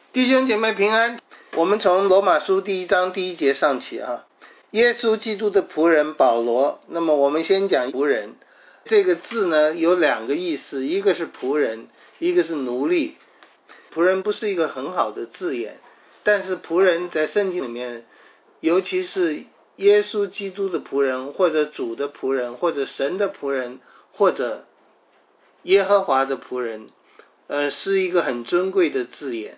弟兄姐妹平安，我们从罗马书第1章第1节上起啊。耶稣基督的仆人保罗，那么我们先讲仆人这个字呢，有2个意思，一个是仆人，一个是奴隶。仆人不是一个很好的字眼，但是仆人在圣经里面，尤其是耶稣基督的仆人，或者主的仆人，或者神的仆人，或者耶和华的仆人，是一个很尊贵的字眼。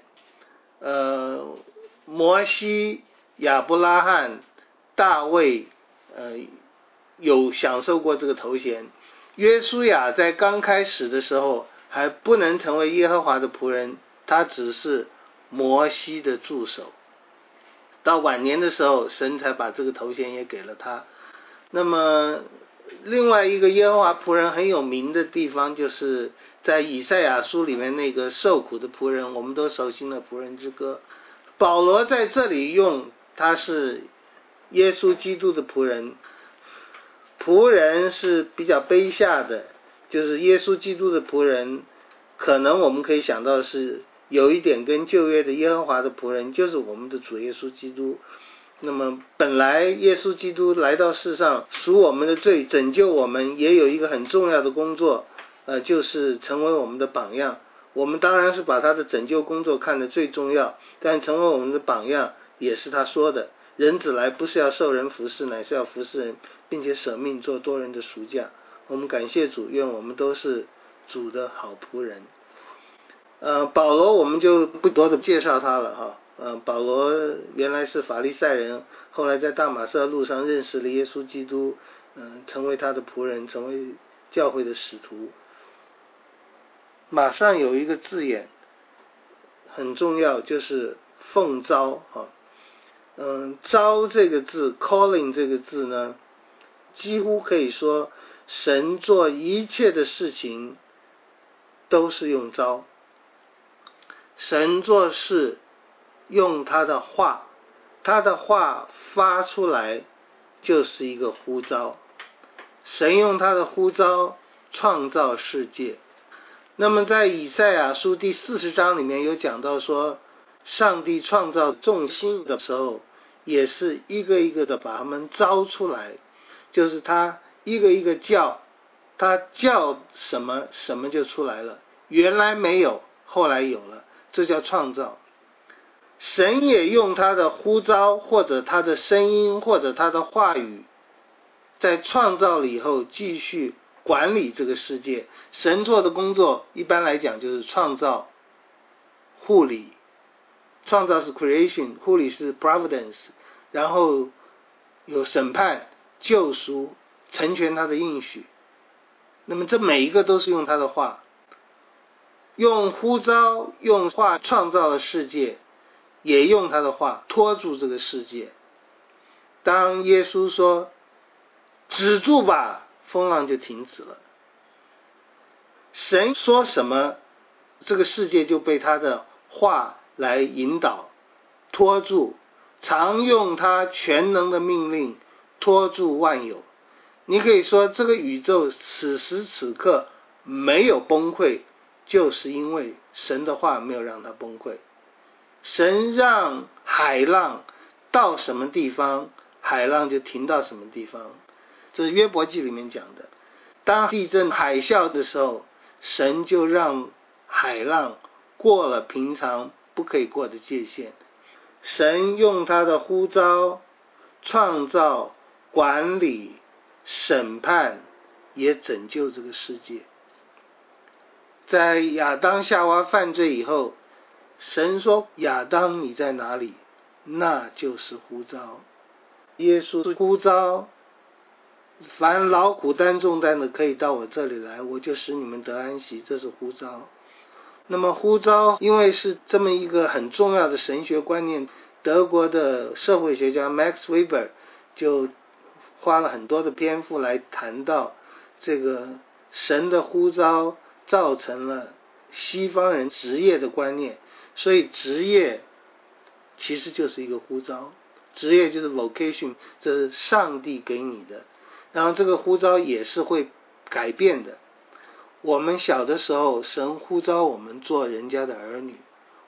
摩西、亚伯拉罕、大卫有享受过这个头衔。约书亚在刚开始的时候还不能成为耶和华的仆人，他只是摩西的助手。到晚年的时候，神才把这个头衔也给了他。那么另外一个耶和华仆人很有名的地方，就是在以赛亚书里面那个受苦的仆人，我们都熟悉的仆人之歌。保罗在这里用他是耶稣基督的仆人，仆人是比较卑下的，就是耶稣基督的仆人，可能我们可以想到的是有一点跟旧约的耶和华的仆人，就是我们的主耶稣基督。那么本来耶稣基督来到世上赎我们的罪，拯救我们，也有一个很重要的工作，就是成为我们的榜样。我们当然是把他的拯救工作看得最重要，但成为我们的榜样也是他说的，人子来不是要受人服侍，乃是要服侍人，并且舍命做多人的赎价。我们感谢主，愿我们都是主的好仆人。保罗我们就不多的介绍他了哈。保罗原来是法利赛人，后来在大马色路上认识了耶稣基督，成为他的仆人，成为教会的使徒。马上有一个字眼很重要，就是奉召哈。召这个字 calling 这个字呢，几乎可以说神做一切的事情都是用召。神做事用他的话，他的话发出来就是一个呼召。神用他的呼召创造世界。那么在以赛亚书第40章里面有讲到说，上帝创造众星的时候，也是一个一个的把他们招出来，就是他一个一个叫，他叫什么什么就出来了，原来没有，后来有了，这叫创造。神也用他的呼召，或者他的声音，或者他的话语，在创造了以后继续管理这个世界。神做的工作一般来讲就是创造、护理。创造是 creation， 护理是 providence， 然后有审判、救赎、成全他的应许。那么这每一个都是用他的话，用呼召、用话创造了世界，也用他的话拖住这个世界。当耶稣说止住吧，风浪就停止了。神说什么，这个世界就被他的话来引导拖住，常用他全能的命令拖住万有。你可以说这个宇宙此时此刻没有崩溃，就是因为神的话没有让它崩溃。神让海浪到什么地方，海浪就停到什么地方，这是约伯记里面讲的。当地震海啸的时候，神就让海浪过了平常不可以过的界限。神用他的呼召创造、管理、审判，也拯救这个世界。在亚当夏娃犯罪以后，神说亚当你在哪里，那就是呼召。耶稣呼召凡劳苦担重担的可以到我这里来，我就使你们得安息，这是呼召。那么呼召因为是这么一个很重要的神学观念，德国的社会学家 Max Weber 就花了很多的篇幅来谈到这个神的呼召造成了西方人职业的观念。所以职业其实就是一个呼召，职业就是 vocation， 这是上帝给你的，然后这个呼召也是会改变的。我们小的时候神呼召我们做人家的儿女，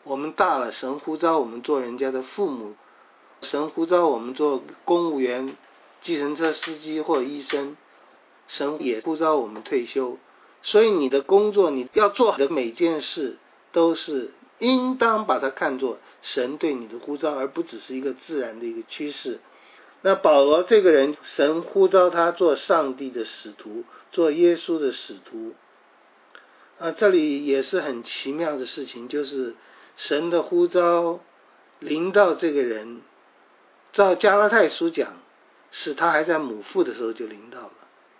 我们大了，神呼召我们做人家的父母，神呼召我们做公务员、计程车司机或医生，神也呼召我们退休。所以你的工作，你要做的每件事都是应当把它看作神对你的呼召，而不只是一个自然的一个趋势。那保罗这个人，神呼召他做上帝的使徒，做耶稣的使徒。这里也是很奇妙的事情，就是神的呼召临到这个人，照加拉太书讲，是他还在母腹的时候就临到了。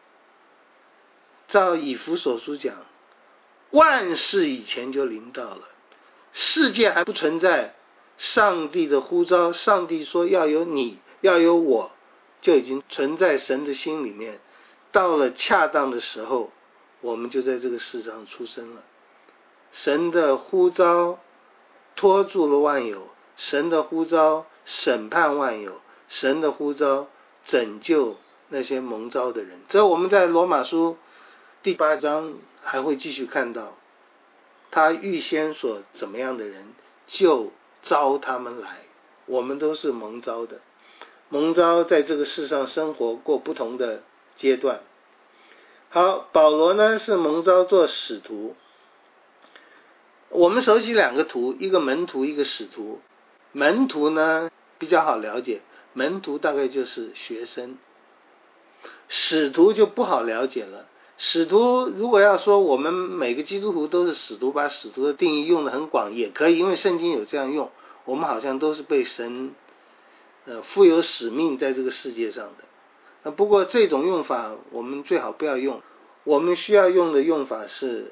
照以弗所书讲，万事以前就临到了，世界还不存在，上帝的呼召，上帝说要有你，要有我，就已经存在神的心里面。到了恰当的时候，我们就在这个世上出生了。神的呼召托住了万有，神的呼召审判万有，神的呼召拯救那些蒙召的人。这我们在罗马书第8章还会继续看到，他预先所怎么样的人就召他们来。我们都是蒙召的，蒙召在这个世上生活过不同的阶段。好，保罗呢是蒙召做使徒。我们熟悉两个图，一个门徒，一个使徒。门徒呢比较好了解，门徒大概就是学生，使徒就不好了解了。使徒如果要说我们每个基督徒都是使徒，把使徒的定义用得很广也可以，因为圣经有这样用，我们好像都是被神负有使命在这个世界上的。不过这种用法我们最好不要用，我们需要用的用法是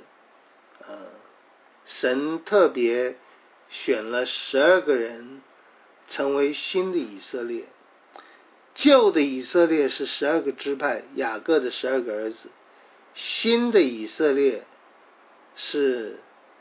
神特别选了12个人成为新的以色列。旧的以色列是12个支派，雅各的12个儿子。新的以色列是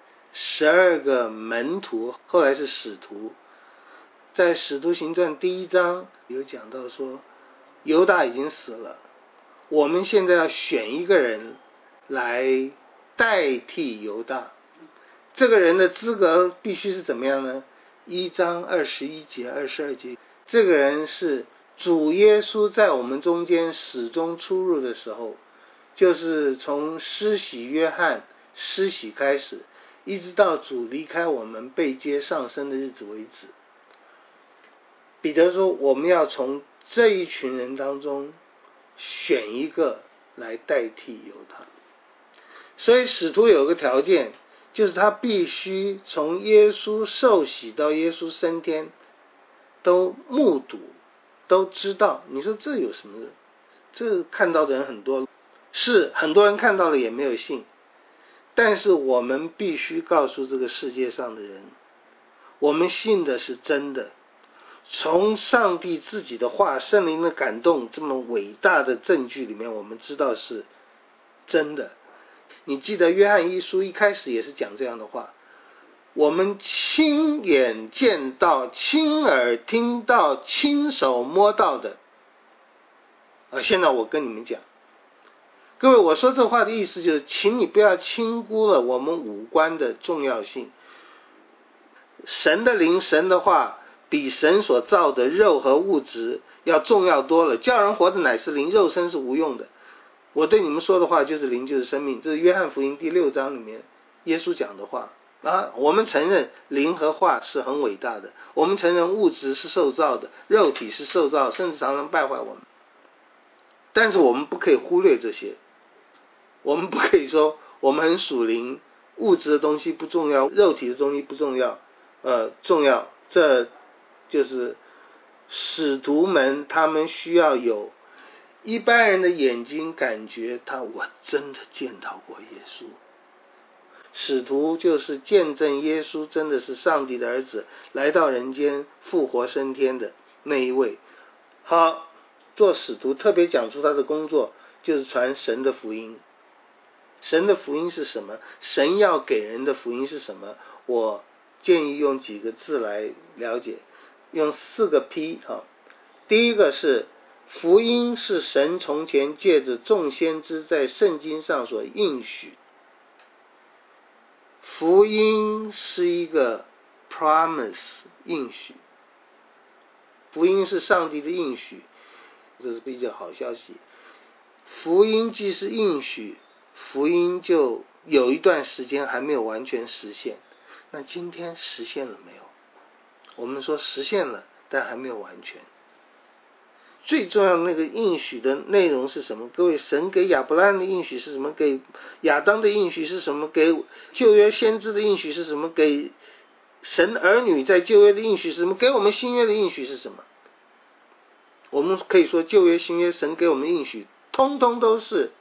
12个门徒，后来是使徒。在使徒行传第1章有讲到说，犹大已经死了，我们现在要选一个人来代替犹大。这个人的资格必须是怎么样呢？1章21节、22节，这个人是主耶稣在我们中间始终出入的时候，就是从施洗约翰施洗开始，一直到主离开我们被接上升的日子为止。彼得说，我们要从这一群人当中选一个来代替犹大。所以使徒有个条件，就是他必须从耶稣受洗到耶稣升天都目睹，都知道。你说这有什么？这看到的人很多，是很多人看到了也没有信，但是我们必须告诉这个世界上的人，我们信的是真的。从上帝自己的话、圣灵的感动这么伟大的证据里面，我们知道是真的。你记得约翰一书一开始也是讲这样的话，我们亲眼见到、亲耳听到、亲手摸到的。现在我跟你们讲，各位，我说这话的意思就是，请你不要轻估了我们五官的重要性。神的灵、神的话比神所造的肉和物质要重要多了。叫人活的乃是灵，肉身是无用的。我对你们说的话就是灵，就是生命。这是约翰福音第6章里面耶稣讲的话。我们承认灵和话是很伟大的，我们承认物质是受造的，肉体是受造，甚至常常败坏我们。但是我们不可以忽略这些，我们不可以说我们很属灵，物质的东西不重要，肉体的东西不重要，重要。这就是使徒们他们需要有一般人的眼睛感觉我真的见到过耶稣。使徒就是见证耶稣真的是上帝的儿子，来到人间复活升天的那一位。好，做使徒特别讲出他的工作就是传神的福音。神的福音是什么？神要给人的福音是什么？我建议用几个字来了解，用4个 P。 第一个是福音是神从前借着众先知在圣经上所应许。福音是一个 promise 应许，福音是上帝的应许，这是比较好消息。福音既是应许，福音就有一段时间还没有完全实现。那今天实现了没有？我们说实现了，但还没有完全。最重要的那个应许的内容是什么？各位，神给亚伯拉罕的应许是什么？给亚当的应许是什么？给旧约先知的应许是什么？给神儿女在旧约的应许是什么？给我们新约的应许是什么？我们可以说旧约新约神给我们的应许通通都是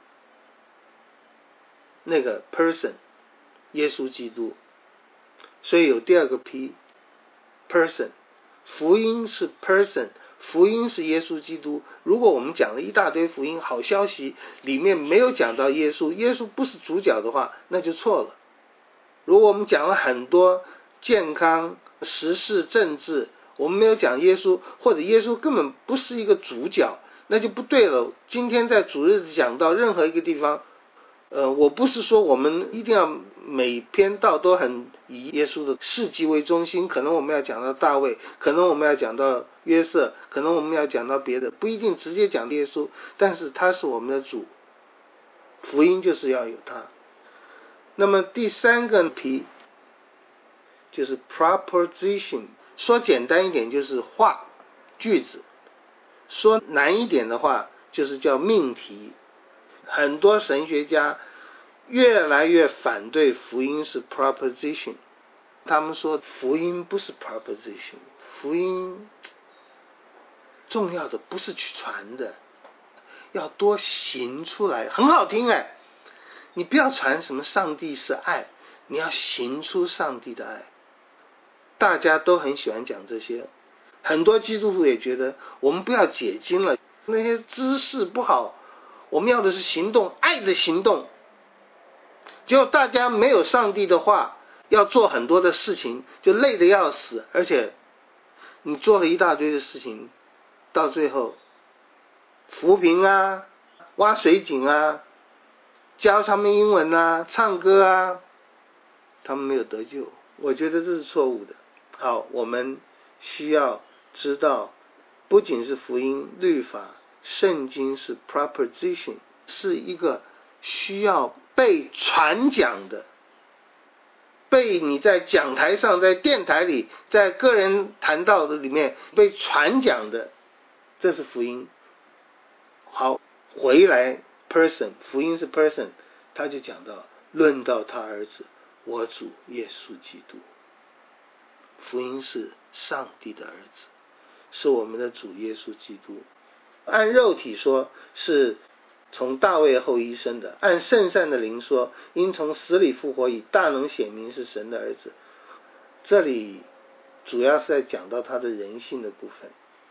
那个 person 耶稣基督。所以有第二个 P person， 福音是 person， 福音是耶稣基督。如果我们讲了一大堆福音好消息，里面没有讲到耶稣，耶稣不是主角的话，那就错了。如果我们讲了很多健康、时事、政治，我们没有讲耶稣，或者耶稣根本不是一个主角，那就不对了。今天在主日讲到任何一个地方，我不是说我们一定要每篇道都很以耶稣的事迹为中心，可能我们要讲到大卫，可能我们要讲到约瑟，可能我们要讲到别的，不一定直接讲耶稣，但是他是我们的主，福音就是要有他。那么第三个P就是 proposition， 说简单一点就是话句子，说难一点的话就是叫命题。很多神学家越来越反对福音是 proposition， 他们说福音不是 proposition， 福音重要的不是去传的，要多行出来。很好听你不要传什么上帝是爱，你要行出上帝的爱。大家都很喜欢讲这些，很多基督徒也觉得我们不要解经了，那些知识不好，我们要的是行动，爱的行动。结果大家没有上帝的话，要做很多的事情就累得要死，而且你做了一大堆的事情，到最后扶贫啊、挖水井啊、教他们英文啊、唱歌啊，他们没有得救。我觉得这是错误的。好，我们需要知道，不仅是福音、律法、圣经是 proposition， 是一个需要被传讲的，被你在讲台上、在电台里、在个人谈道的里面被传讲的，这是福音。好，回来 person， 福音是 person， 他就讲到论到他儿子我主耶稣基督。福音是上帝的儿子，是我们的主耶稣基督。按肉体说是从大卫后裔生的，按圣善的灵说因从死里复活，以大能显明是神的儿子。这里主要是在讲到他的人性的部分，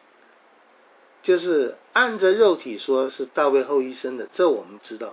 就是按着肉体说是大卫后裔生的，这我们知道。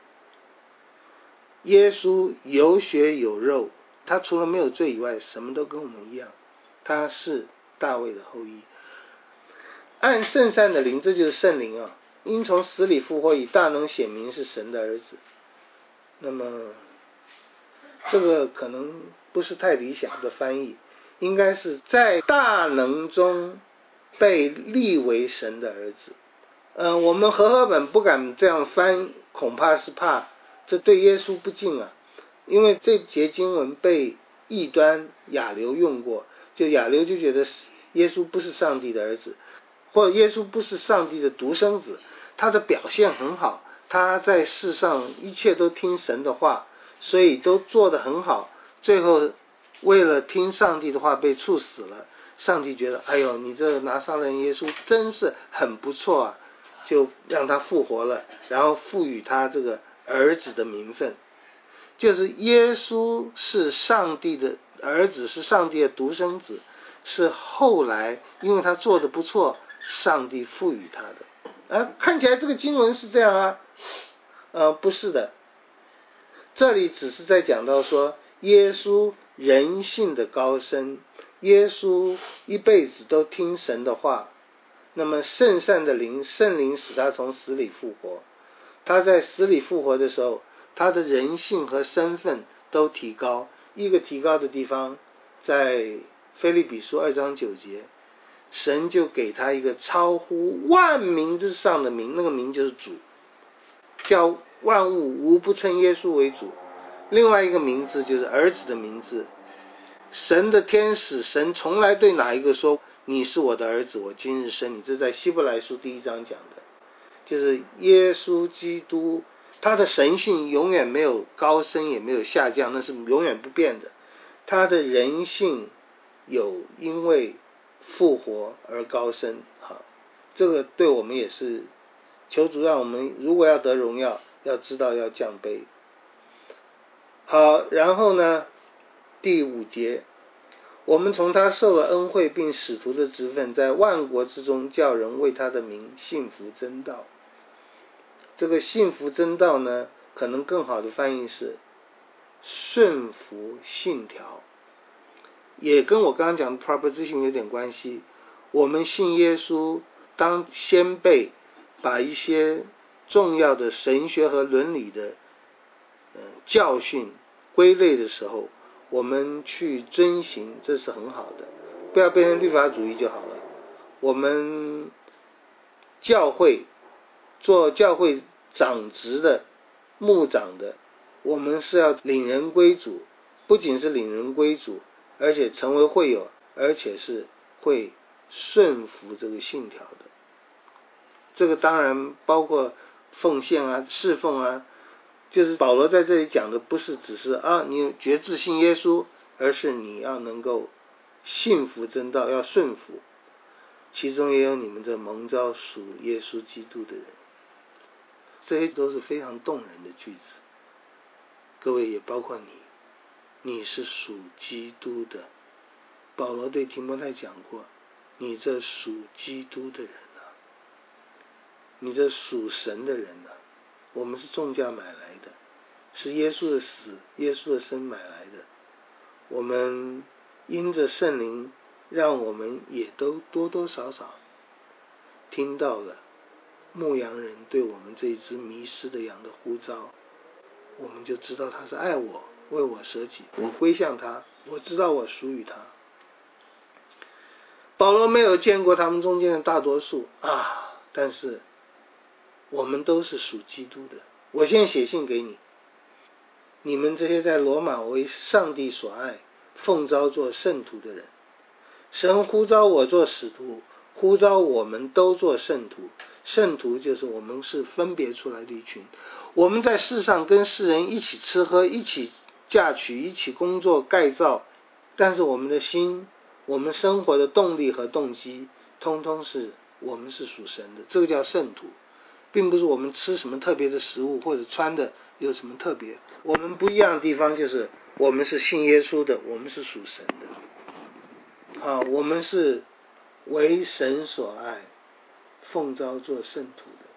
耶稣有血有肉，他除了没有罪以外什么都跟我们一样，他是大卫的后裔。按圣善的灵，这就是圣灵因从死里复活，以大能显明是神的儿子。那么这个可能不是太理想的翻译，应该是在大能中被立为神的儿子。我们和合本不敢这样翻，恐怕是怕这对耶稣不敬因为这节经文被异端亚流用过，就亚流就觉得耶稣不是上帝的儿子，或者耶稣不是上帝的独生子。他的表现很好，他在世上一切都听神的话，所以都做得很好，最后为了听上帝的话被处死了。上帝觉得哎呦，你这拿撒勒人耶稣真是很不错就让他复活了，然后赋予他这个儿子的名分。就是耶稣是上帝的儿子，是上帝的独生子，是后来因为他做得不错，上帝赋予他的。看起来这个经文是这样不是的。这里只是在讲到说耶稣人性的高升，耶稣一辈子都听神的话，那么圣善的灵，圣灵使他从死里复活。他在死里复活的时候，他的人性和身份都提高。一个提高的地方在腓立比书2章9节，神就给他一个超乎万名之上的名，那个名就是主，叫万物无不称耶稣为主。另外一个名字就是儿子的名字。神的天使，神从来对哪一个说你是我的儿子，我今日生你，这在希伯来书1章讲的，就是耶稣基督，他的神性永远没有高升也没有下降，那是永远不变的。他的人性有因为复活而高升，好，这个对我们也是求主让我们如果要得荣耀，要知道要降卑。好，然后呢，第5节，我们从他受了恩惠并使徒的职分，在万国之中叫人为他的名信服真道。这个信服真道呢，可能更好的翻译是顺服信条，也跟我刚刚讲的 proposition 有点关系。我们信耶稣，当先辈把一些重要的神学和伦理的教训归类的时候，我们去遵行，这是很好的，不要变成律法主义就好了。我们教会做教会长职的牧长的，我们是要领人归主，不仅是领人归主，而且成为会友，而且是会顺服这个信条的。这个当然包括奉献啊、侍奉啊，就是保罗在这里讲的不是只是你决志信耶稣，而是你要能够信服真道，要顺服，其中也有你们这蒙召属耶稣基督的人。这些都是非常动人的句子，各位也包括你是属基督的。保罗对提摩太讲过，你这属基督的人啊，你这属神的人啊，我们是重价买来的，是耶稣的死耶稣的生买来的。我们因着圣灵，让我们也都多多少少听到了牧羊人对我们这一只迷失的羊的呼召，我们就知道他是爱我，为我舍己，我归向他，我知道我属于他。保罗没有见过他们中间的大多数但是我们都是属基督的。我现在写信给你，你们这些在罗马为上帝所爱，奉召做圣徒的人，神呼召我做使徒，呼召我们都做圣徒。圣徒就是我们是分别出来的一群，我们在世上跟世人一起吃喝，一起嫁娶，一起工作盖造，但是我们的心，我们生活的动力和动机，通通是我们是属神的，这个叫圣徒，并不是我们吃什么特别的食物或者穿的有什么特别。我们不一样的地方就是我们是信耶稣的，我们是属神的我们是为神所爱，奉召做圣徒的。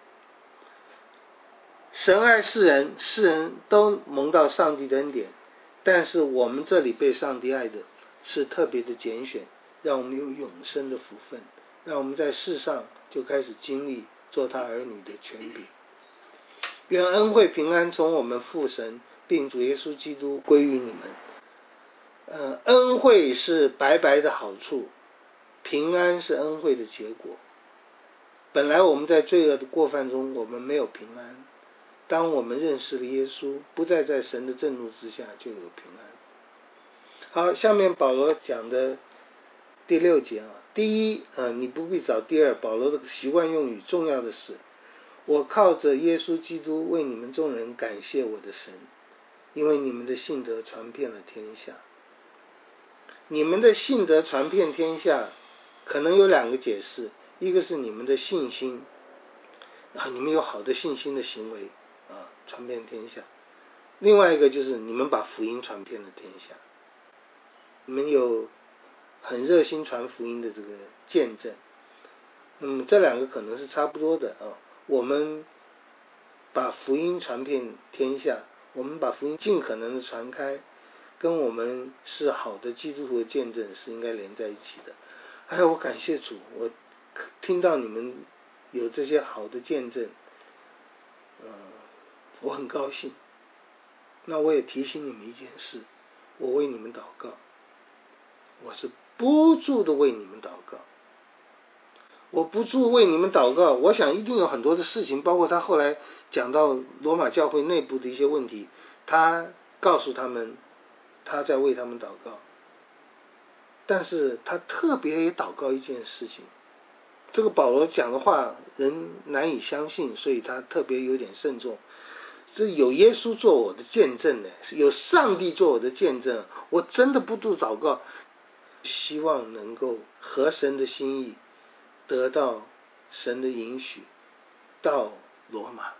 神爱世人，世人都蒙到上帝的恩典，但是我们这里被上帝爱的是特别的拣选，让我们有永生的福分，让我们在世上就开始经历做他儿女的权柄。愿恩惠平安从我们父神并主耶稣基督归于你们。恩惠是白白的好处，平安是恩惠的结果。本来我们在罪恶的过犯中，我们没有平安，当我们认识了耶稣，不再在神的震怒之下，就有平安。好，下面保罗讲的第6节第一你不必找第二，保罗的习惯用语，重要的是我靠着耶稣基督为你们众人感谢我的神，因为你们的信德传遍了天下。你们的信德传遍天下可能有2个解释，一个是你们的信心你们有好的信心的行为传遍天下，另外一个就是你们把福音传遍了天下，你们有很热心传福音的这个见证。这2个可能是差不多的我们把福音传遍天下，我们把福音尽可能的传开，跟我们是好的基督徒的见证是应该连在一起的。我感谢主，我听到你们有这些好的见证我很高兴。那我也提醒你们一件事，我为你们祷告，我是不住的为你们祷告。我不住为你们祷告，我想一定有很多的事情，包括他后来讲到罗马教会内部的一些问题，他告诉他们他在为他们祷告。但是他特别也祷告一件事情，这个保罗讲的话人难以相信，所以他特别有点慎重。这有耶稣做我的见证的，有上帝做我的见证，我真的不住祷告，希望能够合神的心意，得到神的允许，到罗马。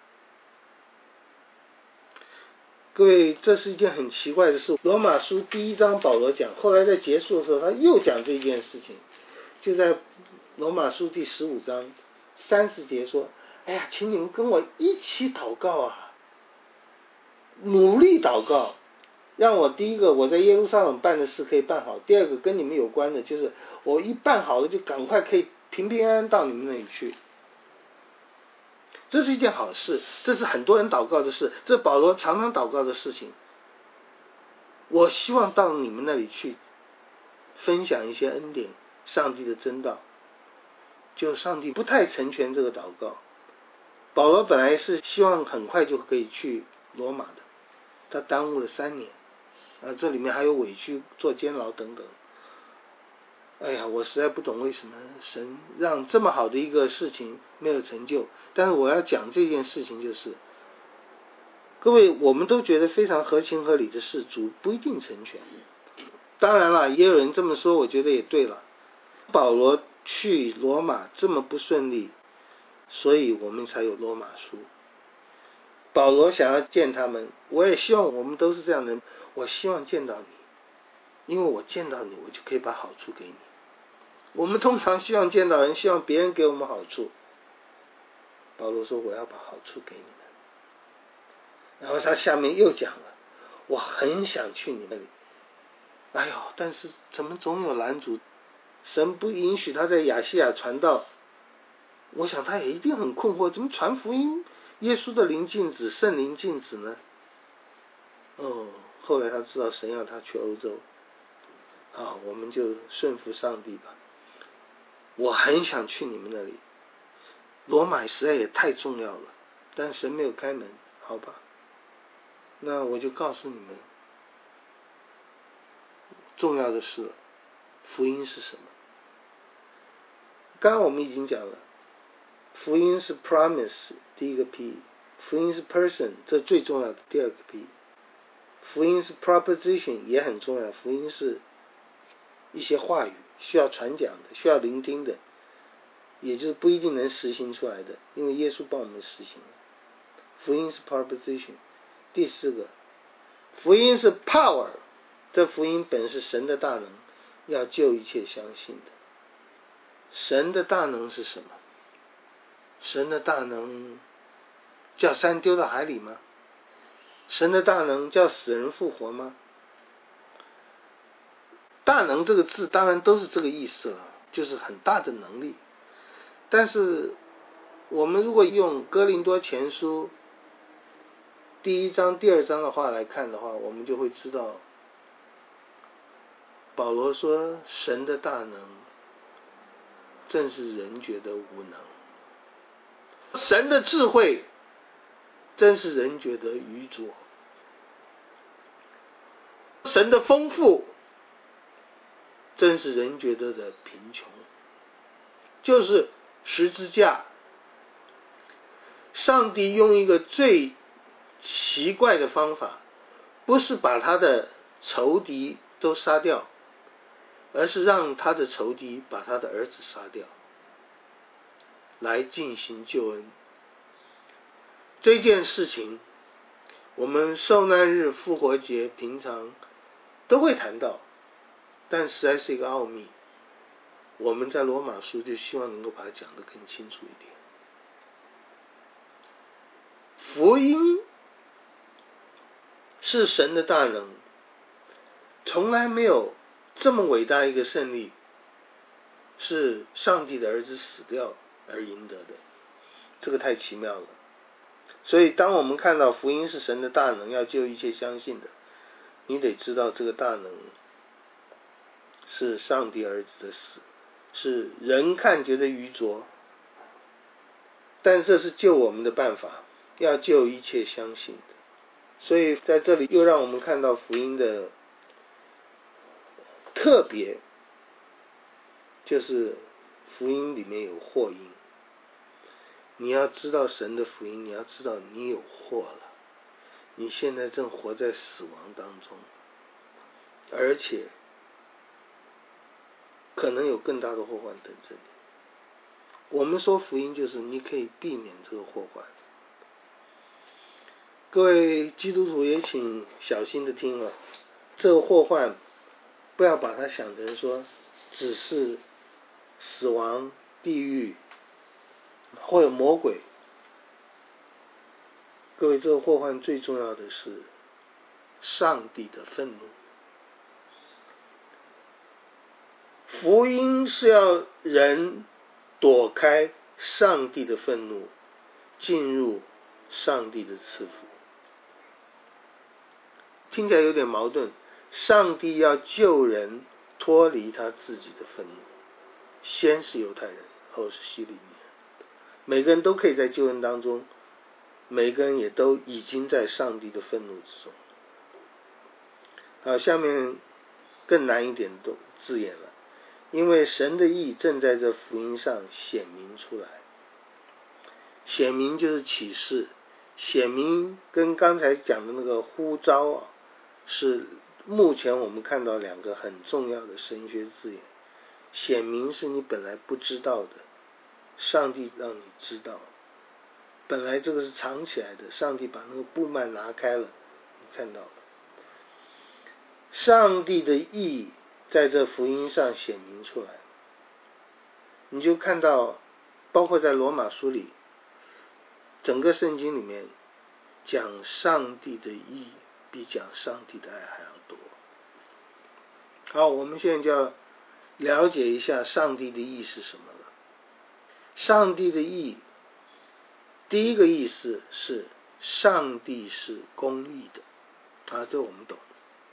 各位，这是一件很奇怪的事。罗马书第1章保罗讲，后来在结束的时候他又讲这件事情，就在罗马书第15章30节说，哎呀，请你们跟我一起祷告啊，努力祷告，让我第一个我在耶路撒冷办的事可以办好，第二个跟你们有关的就是我一办好了就赶快可以平平安安到你们那里去。这是一件好事，这是很多人祷告的事，这是保罗常常祷告的事情。我希望到你们那里去分享一些恩典，上帝的真道。就上帝不太成全这个祷告。保罗本来是希望很快就可以去罗马的，他耽误了3年，这里面还有委屈、坐监牢等等。哎呀，我实在不懂为什么神让这么好的一个事情没有成就。但是我要讲这件事情就是，各位，我们都觉得非常合情合理的事，主不一定成全。当然了，也有人这么说，我觉得也对了。保罗去罗马这么不顺利，所以我们才有罗马书。保罗想要见他们，我也希望我们都是这样的人，我希望见到你，因为我见到你，我就可以把好处给你。我们通常希望见到人，希望别人给我们好处。保罗说我要把好处给你们。然后他下面又讲了，我很想去你那里，哎呦，但是怎么总有拦阻，神不允许他在亚细亚传道。我想他也一定很困惑，怎么传福音耶稣的灵禁止，圣灵禁止呢？后来他知道神要他去欧洲，我们就顺服上帝吧。我很想去你们那里，罗马实在也太重要了，但神没有开门，好吧，那我就告诉你们重要的是福音是什么。刚刚我们已经讲了，福音是 promise 第一个 P， 福音是 person 这最重要的第二个 P， 福音是 proposition 也很重要，福音是一些话语需要传讲的，需要聆听的，也就是不一定能实行出来的，因为耶稣帮我们实行。福音是 proposition。 第4个，福音是 power， 这福音本是神的大能，要救一切相信的。神的大能是什么？神的大能叫山丢到海里吗？神的大能叫死人复活吗？大能这个字当然都是这个意思了，就是很大的能力。但是我们如果用哥林多前书第1章第2章的话来看的话，我们就会知道保罗说神的大能正是人觉得无能，神的智慧真是人觉得愚拙，神的丰富真是人觉得的贫穷。就是十字架，上帝用一个最奇怪的方法，不是把他的仇敌都杀掉，而是让他的仇敌把他的儿子杀掉，来进行救恩。这件事情我们受难日、复活节平常都会谈到，但实在是一个奥秘，我们在罗马书就希望能够把它讲得更清楚一点。福音是神的大能，从来没有这么伟大一个胜利是上帝的儿子死掉而赢得的，这个太奇妙了。所以当我们看到福音是神的大能，要救一切相信的，你得知道这个大能是上帝儿子的死，是人看觉得愚拙，但这是救我们的办法，要救一切相信的。所以在这里又让我们看到福音的特别，就是福音里面有祸因。你要知道神的福音，你要知道你有祸了，你现在正活在死亡当中，而且可能有更大的祸患等着你。我们说福音就是你可以避免这个祸患。各位基督徒也请小心的听了，这个祸患不要把它想成说只是死亡、地狱或者魔鬼。各位，这个祸患最重要的是上帝的愤怒。福音是要人躲开上帝的愤怒，进入上帝的赐福。听起来有点矛盾，上帝要救人脱离他自己的愤怒，先是犹太人，后是希利尼人，每个人都可以在救恩当中，每个人也都已经在上帝的愤怒之中。好，下面更难一点的字眼了，因为神的义正在这福音上显明出来。显明就是启示，显明跟刚才讲的那个呼召是目前我们看到两个很重要的神学字眼。显明是你本来不知道的，上帝让你知道，本来这个是藏起来的，上帝把那个布幔拿开了，你看到了。上帝的义在这福音上显明出来，你就看到包括在罗马书里，整个圣经里面讲上帝的义比讲上帝的爱还要多。好，我们现在就要了解一下上帝的义是什么了。上帝的义第一个意思是上帝是公义的，这我们懂。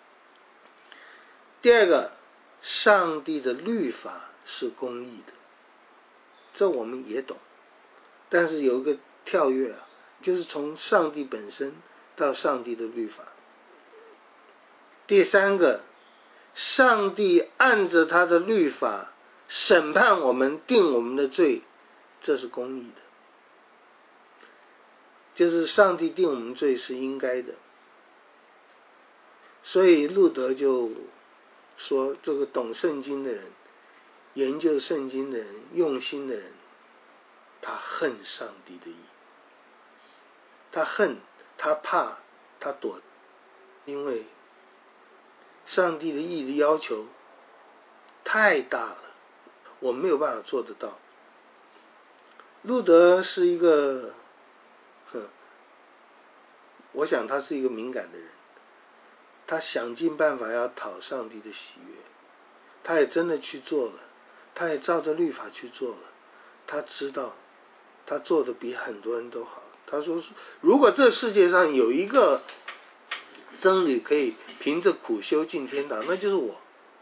第二个，上帝的律法是公义的，这我们也懂。但是有一个跳跃就是从上帝本身到上帝的律法。第三个，上帝按着他的律法审判我们，定我们的罪，这是公义的，就是上帝定我们罪是应该的。所以路德就说，这个懂圣经的人，研究圣经的人，用心的人，他恨上帝的义，他恨，他怕，他躲，因为上帝的义的要求太大了，我没有办法做得到。路德是一个我想他是一个敏感的人，他想尽办法要讨上帝的喜悦，他也真的去做了，他也照着律法去做了，他知道他做的比很多人都好。他说如果这世界上有一个僧侣可以凭着苦修进天堂，那就是我。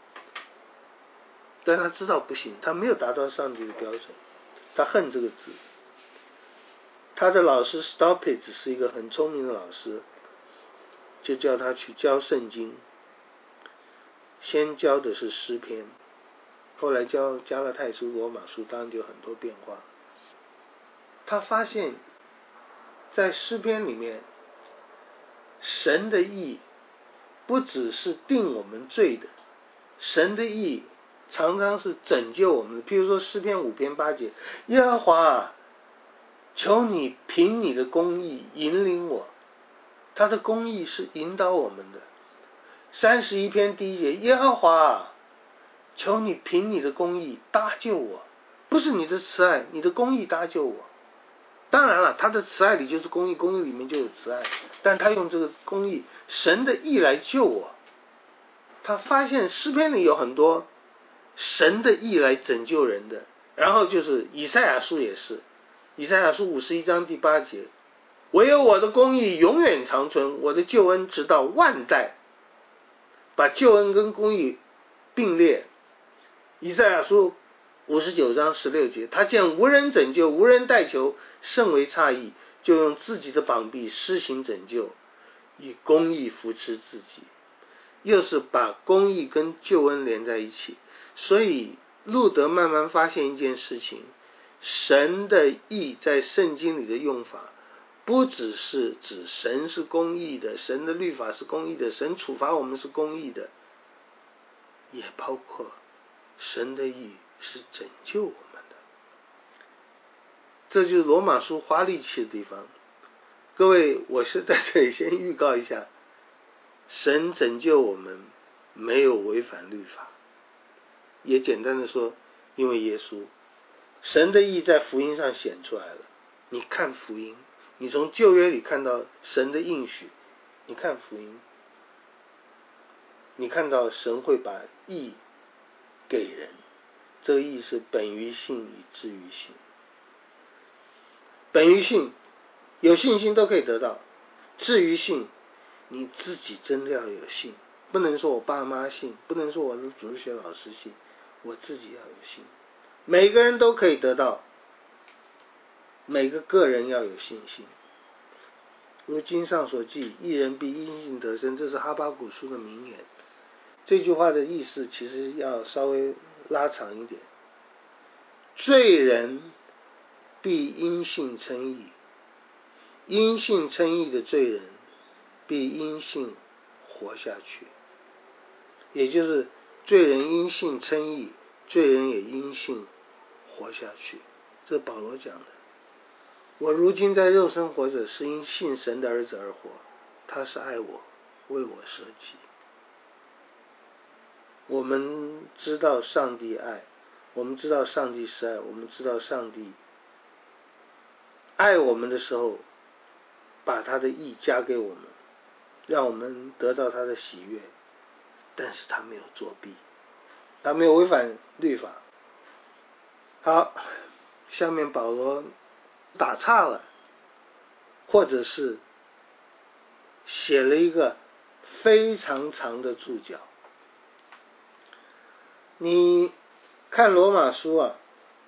但他知道不行，他没有达到上帝的标准，他恨这个字。他的老师 Stoppage 是一个很聪明的老师，就叫他去教圣经，先教的是诗篇，后来教加拉太书、罗马书，当然就很多变化。他发现在诗篇里面，神的义不只是定我们罪的，神的义常常是拯救我们的。譬如说诗篇5篇8节，耶和华求你凭你的公义引领我，他的公义是引导我们的。31篇1节，耶和华求你凭你的公义搭救我，不是你的慈爱，你的公义搭救我。当然了，他的慈爱里就是公义，公义里面就有慈爱，但他用这个公义，神的义来救我。他发现诗篇里有很多神的义来拯救人的。然后就是以赛亚书也是，以赛亚书51章第8节，唯有我的公义永远长存，我的救恩直到万代。把救恩跟公义并列， 以赛亚书59章16节，他见无人拯救，无人代求，甚为诧异，就用自己的膀臂施行拯救，以公义扶持自己。又是把公义跟救恩连在一起。所以路德慢慢发现一件事情，神的义在圣经里的用法不只是指神是公义的，神的律法是公义的，神处罚我们是公义的，也包括神的义是拯救我们的。这就是罗马书花力气的地方。各位，我是在这里先预告一下，神拯救我们没有违反律法，也简单的说，因为耶稣，神的义在福音上显出来了。你看福音，你从旧约里看到神的应许，你看福音，你看到神会把义给人，这个义是本于信以至于信。本于信，有信心都可以得到，至于信，你自己真的要有信，不能说我爸妈信，不能说我的主日学老师信，我自己要有信。每个人都可以得到，每个个人要有信心。如经上所记，义人必因信得生，这是哈巴谷书的名言。这句话的意思其实要稍微拉长一点，罪人必因信称义，因信称义的罪人必因信活下去。也就是罪人因信称义，罪人也因信活下去。这保罗讲的。我如今在肉身活着，是因信神的儿子而活，他是爱我，为我舍己。我们知道上帝爱，我们知道上帝是爱，我们知道上帝爱我们的时候，把他的义加给我们，让我们得到他的喜悦。但是他没有作弊，他没有违反律法。好，下面保罗打岔了，或者是写了一个非常长的注脚。你看罗马书啊，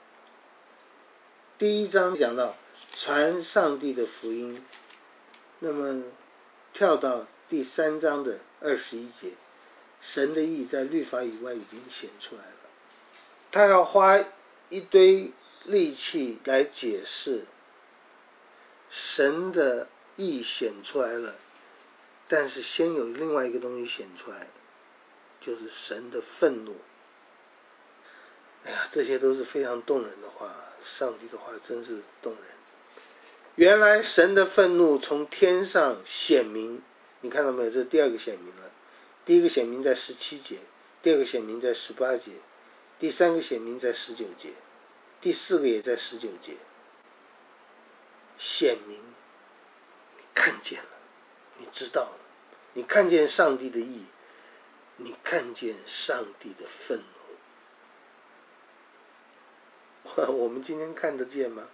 第一章讲到传上帝的福音，那么跳到第3章的21节，神的义在律法以外已经显出来了。他要花一堆力气来解释神的义显出来了，但是先有另外一个东西显出来，就是神的愤怒。哎呀，这些都是非常动人的话，上帝的话真是动人。原来神的愤怒从天上显明，你看到没有？这是第二个显明了。第一个显明在17节，第二个显明在18节，第三个显明在19节，第四个也在19节。显明，你看见了，你知道了，你看见上帝的义，你看见上帝的愤怒。我们今天看得见吗？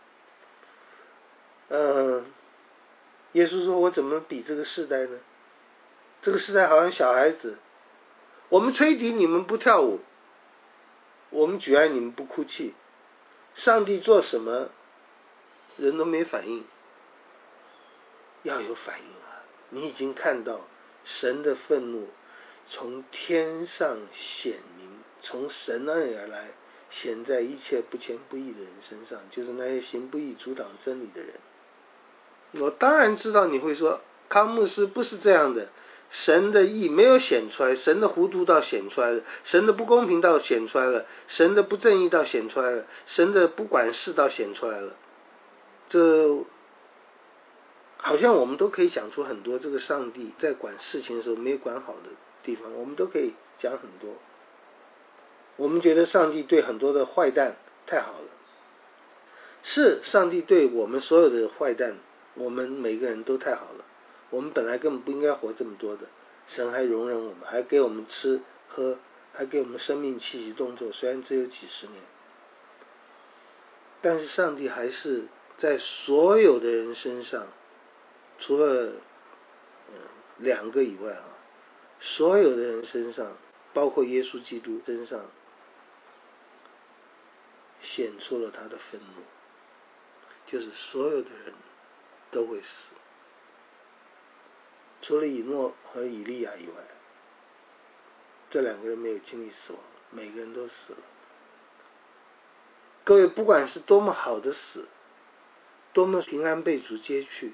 耶稣说，我怎么比这个世代呢？这个世代好像小孩子，我们吹笛你们不跳舞，我们举哀你们不哭泣。上帝做什么人都没反应，要有反应啊！你已经看到神的愤怒从天上显明，从神那里而来，显在一切不虔不义的人身上，就是那些行不义阻挡真理的人。我当然知道你会说，康牧师不是这样的，神的义没有显出来，神的糊涂倒显出来了，神的不公平倒显出来了，神的不正义倒显出来了，神的不管事倒显出来了。这好像我们都可以讲出很多这个上帝在管事情的时候没有管好的地方，我们都可以讲很多。我们觉得上帝对很多的坏蛋太好了，是上帝对我们所有的坏蛋，我们每个人都太好了。我们本来根本不应该活这么多的，神还容忍我们，还给我们吃喝，还给我们生命气息动作，虽然只有几十年，但是上帝还是在所有的人身上，除了2个以外啊，所有的人身上，包括耶稣基督身上， 显出了他的愤怒，就是所有的人都会死，除了以诺和以利亚以外，这2个人没有经历死亡，每个人都死了。各位，不管是多么好的死，多么平安被主接去，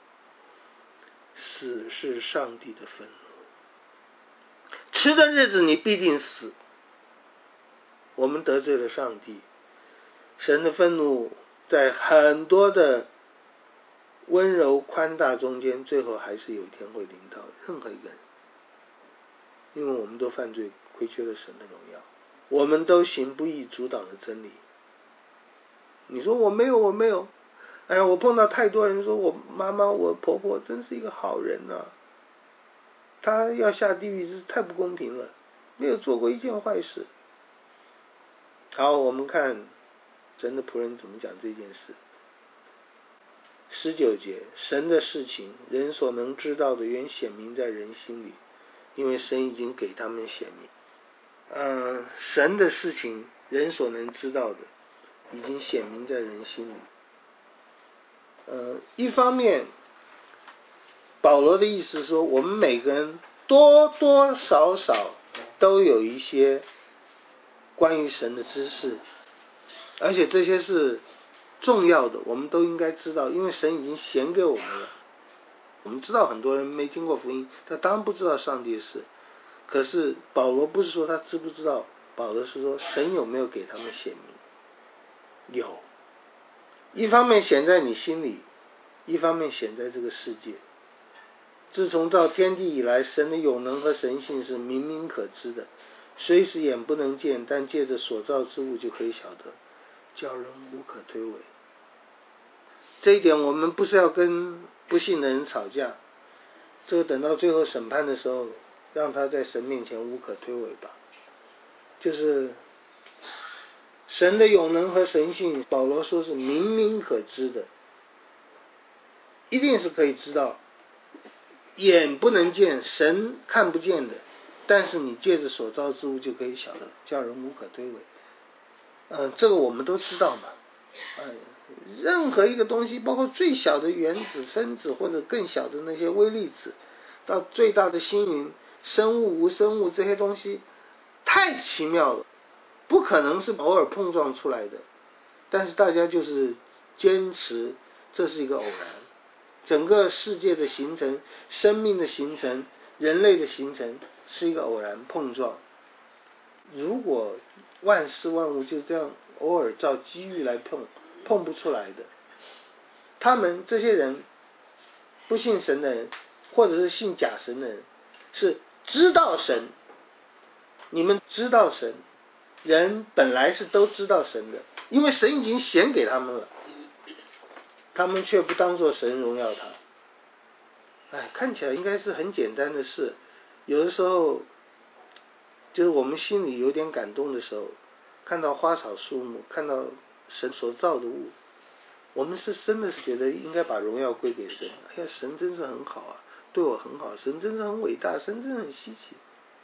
死是上帝的愤怒。吃的日子你必定死。我们得罪了上帝，神的愤怒在很多的温柔宽大中间，最后还是有一天会临到任何一个人，因为我们都犯罪，亏缺了神的荣耀，我们都行不义，阻挡了真理。你说我没有，哎呀，我碰到太多人说我妈妈我婆婆真是一个好人啊，她要下地狱是太不公平了，没有做过一件坏事。好，我们看神的仆人怎么讲这件事。19节，神的事情人所能知道的原显明在人心里，因为神已经给他们显明。神的事情人所能知道的已经显明在人心里。一方面保罗的意思是说，我们每个人多多少少都有一些关于神的知识，而且这些是重要的，我们都应该知道，因为神已经显给我们了。我们知道很多人没听过福音，他当然不知道上帝的事。可是保罗不是说他知不知道，保罗是说神有没有给他们显明。有，一方面显在你心里，一方面显在这个世界。自从造天地以来，神的永能和神性是明明可知的，虽是眼不能见，但借着所造之物就可以晓得，叫人无可推诿。这一点我们不是要跟不信的人吵架，这个等到最后审判的时候，让他在神面前无可推诿吧。就是神的永能和神性，保罗说是明明可知的，一定是可以知道，眼不能见，神看不见的，但是你借着所造之物就可以晓得，叫人无可推诿。这个我们都知道嘛。任何一个东西，包括最小的原子、分子或者更小的那些微粒子，到最大的星云、生物、无生物，这些东西太奇妙了，不可能是偶尔碰撞出来的。但是大家就是坚持这是一个偶然。整个世界的形成、生命的形成、人类的形成是一个偶然碰撞。如果万事万物就这样偶尔照机遇来碰不出来的，他们这些人不信神的人，或者是信假神的人，是知道神。你们知道神，人本来是都知道神的，因为神已经显给他们了，他们却不当作神荣耀他。看起来应该是很简单的事，有的时候就是我们心里有点感动的时候，看到花草树木，看到神所造的物，我们是真的是觉得应该把荣耀归给神。哎呀，神真是很好啊，对我很好，神真是很伟大，神真是很稀奇。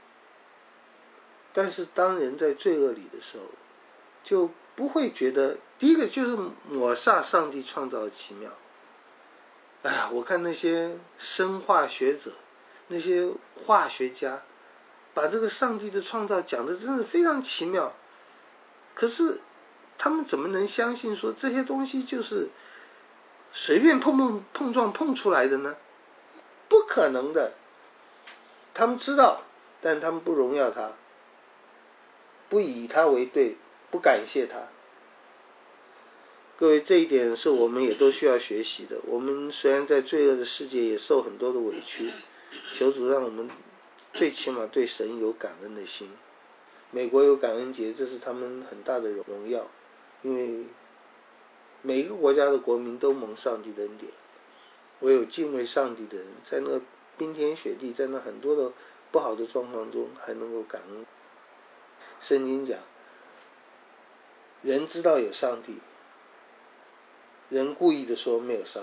但是当人在罪恶里的时候，就不会觉得，第一个就是抹煞上帝创造的奇妙。我看那些生化学者，那些化学家，把这个上帝的创造讲的真是非常奇妙，可是他们怎么能相信说这些东西就是随便碰撞碰出来的呢？不可能的。他们知道，但他们不荣耀他，不以他为对，不感谢他。各位，这一点是我们也都需要学习的。我们虽然在罪恶的世界也受很多的委屈，求主让我们最起码对神有感恩的心。美国有感恩节，这是他们很大的荣耀，因为每一个国家的国民都蒙上帝的恩典，唯有敬畏上帝的人，在那冰天雪地，在那很多的不好的状况中还能够感恩。圣经讲，人知道有上帝，人故意的说没有上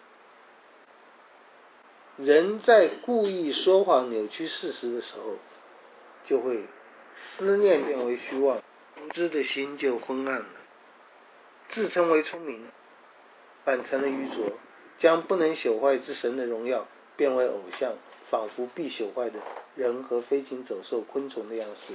帝。人在故意说谎扭曲事实的时候，就会思念变为虚妄，知的心就昏暗了。 自称为聪明，反成了愚拙，将不能朽坏之神的荣耀变为偶像，仿佛必朽坏的人和飞禽走兽昆虫的样式。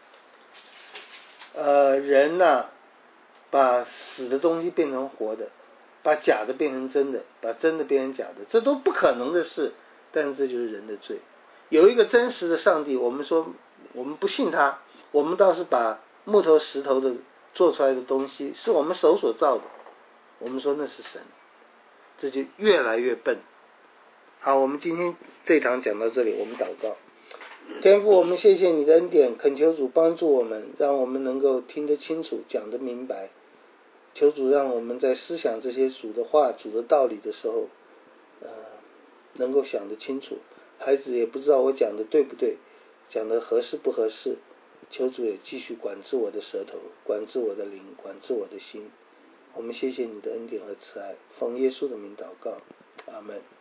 人把死的东西变成活的，把假的变成真的，把真的变成假的，这都不可能的事，但是这就是人的罪。有一个真实的上帝，我们说我们不信他，我们倒是把木头石头的做出来的东西是我们手所造的，我们说那是神，这就越来越笨。好，我们今天这一堂讲到这里，我们祷告。天父，我们谢谢你的恩典，恳求主帮助我们，让我们能够听得清楚，讲得明白。求主让我们在思想这些主的话、主的道理的时候，能够想得清楚。孩子也不知道我讲的对不对，讲的合适不合适，求主也继续管制我的舌头，管制我的灵，管制我的心。我们谢谢你的恩典和慈爱，奉耶稣的名祷告，阿们。